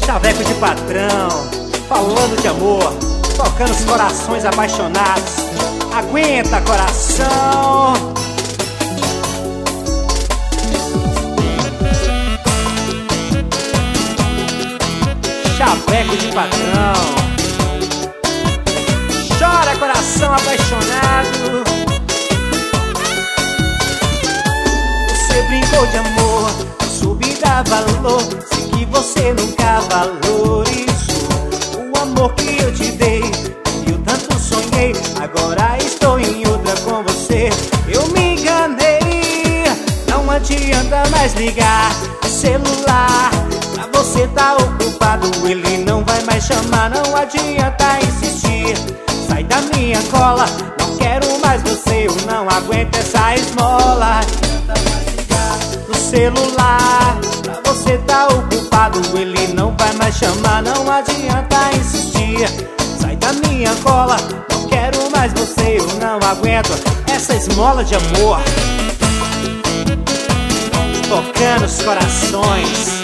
Chaveco de patrão, falando de amor, tocando os corações apaixonados. Aguenta, coração. Chaveco de patrão, chora, coração apaixonado. Você brincou de amor, soube dar valor, sei que você nunca valorizou o amor que eu te dei, que eu tanto sonhei. Agora estou em outra com você. Eu me enganei, não adianta mais ligar o celular, pra você tá ocupado, ele não vai mais chamar. Não adianta insistir, sai da minha cola, não quero mais você, eu não aguento essa esmola. No celular, pra você tá ocupado, ele não vai mais chamar. Não adianta insistir, sai da minha cola, não quero mais você, eu não aguento essa esmola de amor. Tocando os corações.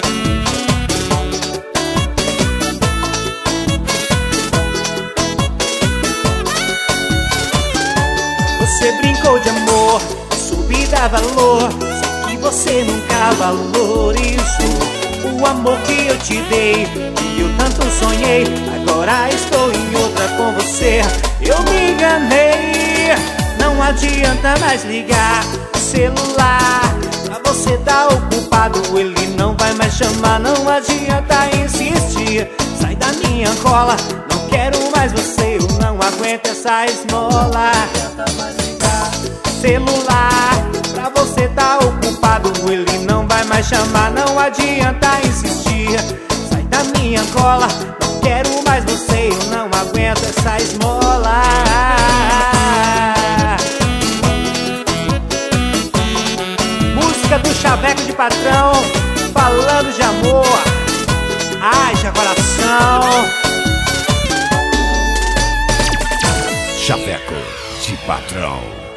Você brincou de amor, soube dar valor, sei que você nunca valorizou o amor que eu te dei, que eu tanto sonhei. Agora estou em outra com você. Eu me enganei, não adianta mais ligar o celular, pra você tá ocupado, ele não vai mais chamar. Não adianta insistir, sai da minha cola, não quero mais você, eu não aguento essa esmola. Celular, pra você tá ocupado, ele não vai mais chamar. Não adianta insistir, sai da minha cola, não quero mais você, eu não aguento essa esmola. Música do Chaveco de patrão, falando de amor. Haja coração. Chaveco de patrão.